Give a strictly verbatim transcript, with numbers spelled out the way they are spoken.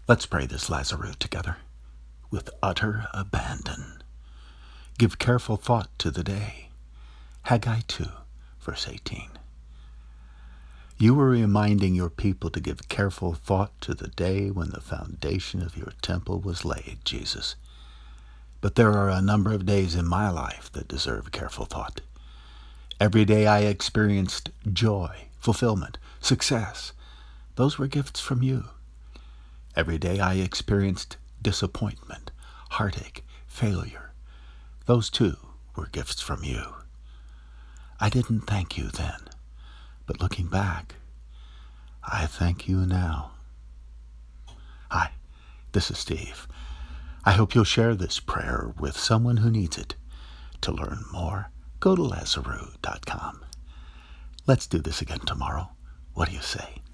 Let's pray this Lazarus together. With utter abandon, give careful thought to the day. Haggai two, verse eighteen. You were reminding your people to give careful thought to the day when the foundation of your temple was laid, Jesus. But there are a number of days in my life that deserve careful thought. Every day I experienced joy, fulfillment, success. Those were gifts from you. Every day I experienced disappointment, heartache, failure. Those too were gifts from you. I didn't thank you then, but looking back, I thank you now. Hi, this is Steve. I hope you'll share this prayer with someone who needs it. To learn more, go to Lazarus dot com. Let's do this again tomorrow. What do you say?